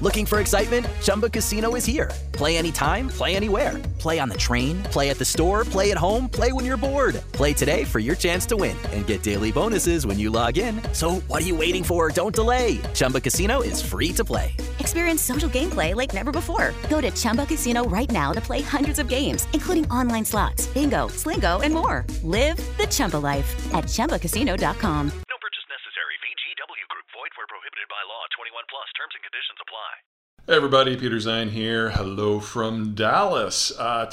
Looking for excitement? Chumba Casino is here. Play anytime, play anywhere. Play on the train, play at the store, play at home, play when you're bored. Play today for your chance to win and get daily bonuses when you log in. So what are you waiting for? Don't delay. Chumba Casino is free to play. Experience social gameplay like never before. Go to Chumba Casino right now to play hundreds of games, including online slots, bingo, Slingo, and more. Live the Chumba life at ChumbaCasino.com. No purchase necessary. VGW Group. Void where prohibited by law. 21 plus. Terms and conditions apply. Hey everybody, Peter Zine here. Hello from Dallas.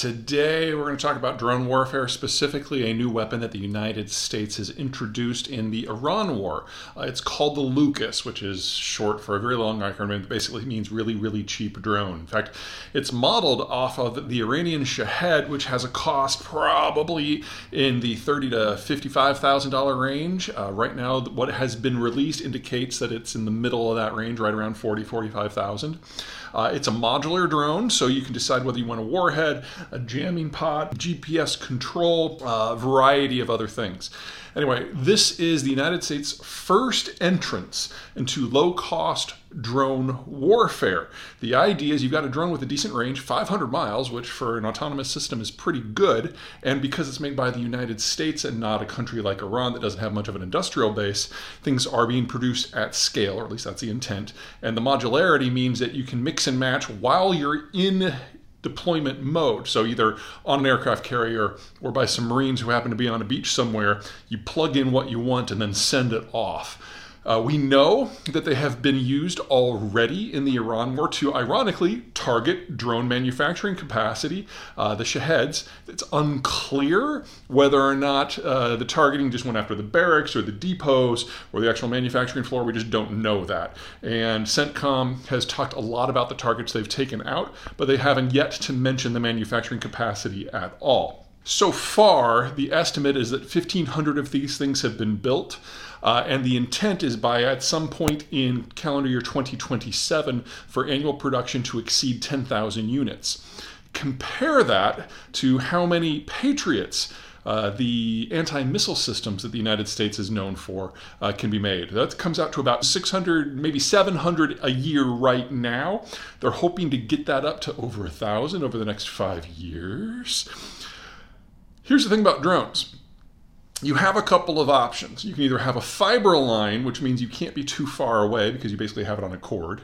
Today we're going to talk about drone warfare, specifically a new weapon that the United States has introduced in the Iran war. It's called the Lucas, which is short for a very long acronym. It basically means really, really cheap drone. In fact, it's modeled off of the Iranian Shahed, which has a cost probably in the $30,000 to $55,000 range. Right now, what has been released indicates that it's in the middle of that range, right around $45,000. It's a modular drone, so you can decide whether you want a warhead, a jamming pod, GPS control, a variety of other things. Anyway, this is the United States' first entrance into low-cost drone warfare. The idea is you've got a drone with a decent range, 500 miles, which for an autonomous system is pretty good, and because it's made by the United States and not a country like Iran that doesn't have much of an industrial base, things are being produced at scale, or at least that's the intent, and the modularity means that you can mix and match while you're in deployment mode. So either on an aircraft carrier or by some Marines who happen to be on a beach somewhere, you plug in what you want and then send it off. We know that they have been used already in the Iran war to, ironically, target drone manufacturing capacity, the Shaheds. It's unclear whether or not the targeting just went after the barracks or the depots or the actual manufacturing floor. We just don't know that. And CENTCOM has talked a lot about the targets they've taken out, but they haven't yet to mention the manufacturing capacity at all. So far, the estimate is that 1,500 of these things have been built. And the intent is by at some point in calendar year 2027 for annual production to exceed 10,000 units. Compare that to how many Patriots, the anti-missile systems that the United States is known for, can be made. That comes out to about 600, maybe 700 a year right now. They're hoping to get that up to over 1,000 over the next 5 years. Here's the thing about drones. You have a couple of options. You can either have a fiber line, which means you can't be too far away because you basically have it on a cord,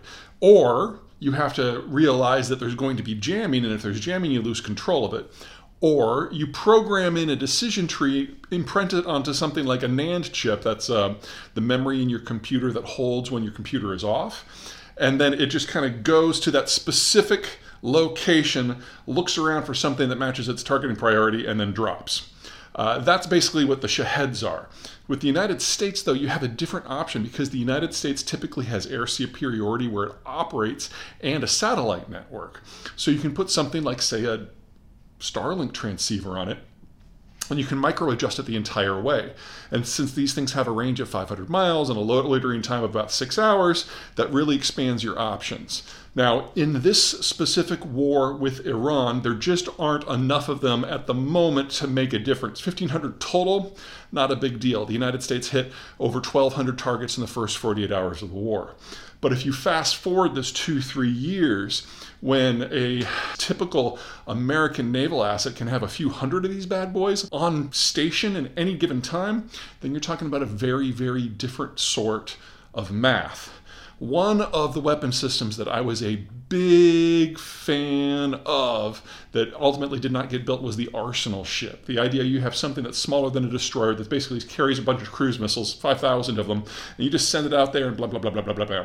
or you have to realize that there's going to be jamming, and if there's jamming, you lose control of it. Or you program in a decision tree, imprint it onto something like a NAND chip, that's the memory in your computer that holds when your computer is off, and then it just kind of goes to that specific location, looks around for something that matches its targeting priority, and then drops. That's basically what the Shaheds are. With the United States, though, you have a different option because the United States typically has air superiority where it operates and a satellite network. So you can put something like, say, a Starlink transceiver on it, and you can micro-adjust it the entire way. And since these things have a range of 500 miles and a loitering time of about 6 hours, that really expands your options. Now, in this specific war with Iran, there just aren't enough of them at the moment to make a difference. 1,500 total, not a big deal. The United States hit over 1,200 targets in the first 48 hours of the war. But if you fast forward this 2-3 years, when a typical American naval asset can have a few hundred of these bad boys on station at any given time, then you're talking about a very, very different sort of math. One of the weapon systems that I was a big fan of that ultimately did not get built was the Arsenal ship. The idea you have something that's smaller than a destroyer that basically carries a bunch of cruise missiles, 5,000 of them, and you just send it out there and blah, blah, blah, blah, blah, blah, blah.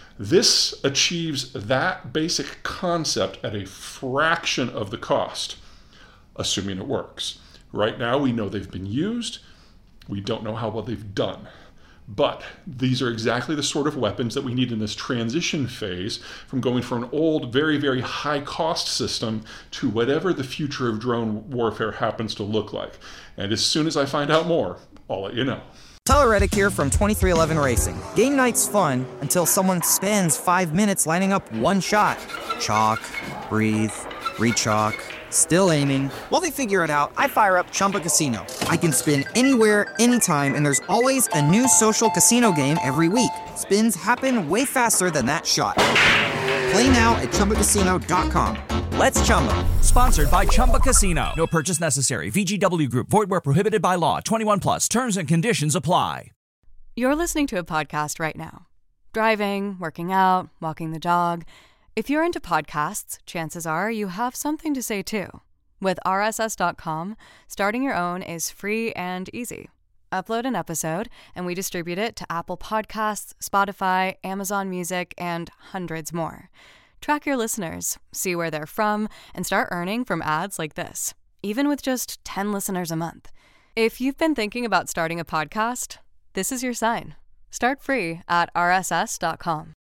This achieves that basic concept at a fraction of the cost, assuming it works. Right now, we know they've been used. We don't know how well they've done. But these are exactly the sort of weapons that we need in this transition phase from going from an old, very, very high-cost system to whatever the future of drone warfare happens to look like. And as soon as I find out more, I'll let you know. Tyler Reddick here from 2311 Racing. Game night's fun until someone spends 5 minutes lining up one shot. Chalk, breathe, re-chalk, still aiming. While they figure it out, I fire up Chumba Casino. I can spin anywhere, anytime, and there's always a new social casino game every week. Spins happen way faster than that shot. Play now at ChumbaCasino.com. Let's Chumba. Sponsored by Chumba Casino. No purchase necessary. VGW Group. Void where prohibited by law. 21 plus. Terms and conditions apply. You're listening to a podcast right now. Driving, working out, walking the dog. If you're into podcasts, chances are you have something to say too. With RSS.com, starting your own is free and easy. Upload an episode, and we distribute it to Apple Podcasts, Spotify, Amazon Music, and hundreds more. Track your listeners, see where they're from, and start earning from ads like this, even with just 10 listeners a month. If you've been thinking about starting a podcast, this is your sign. Start free at RSS.com.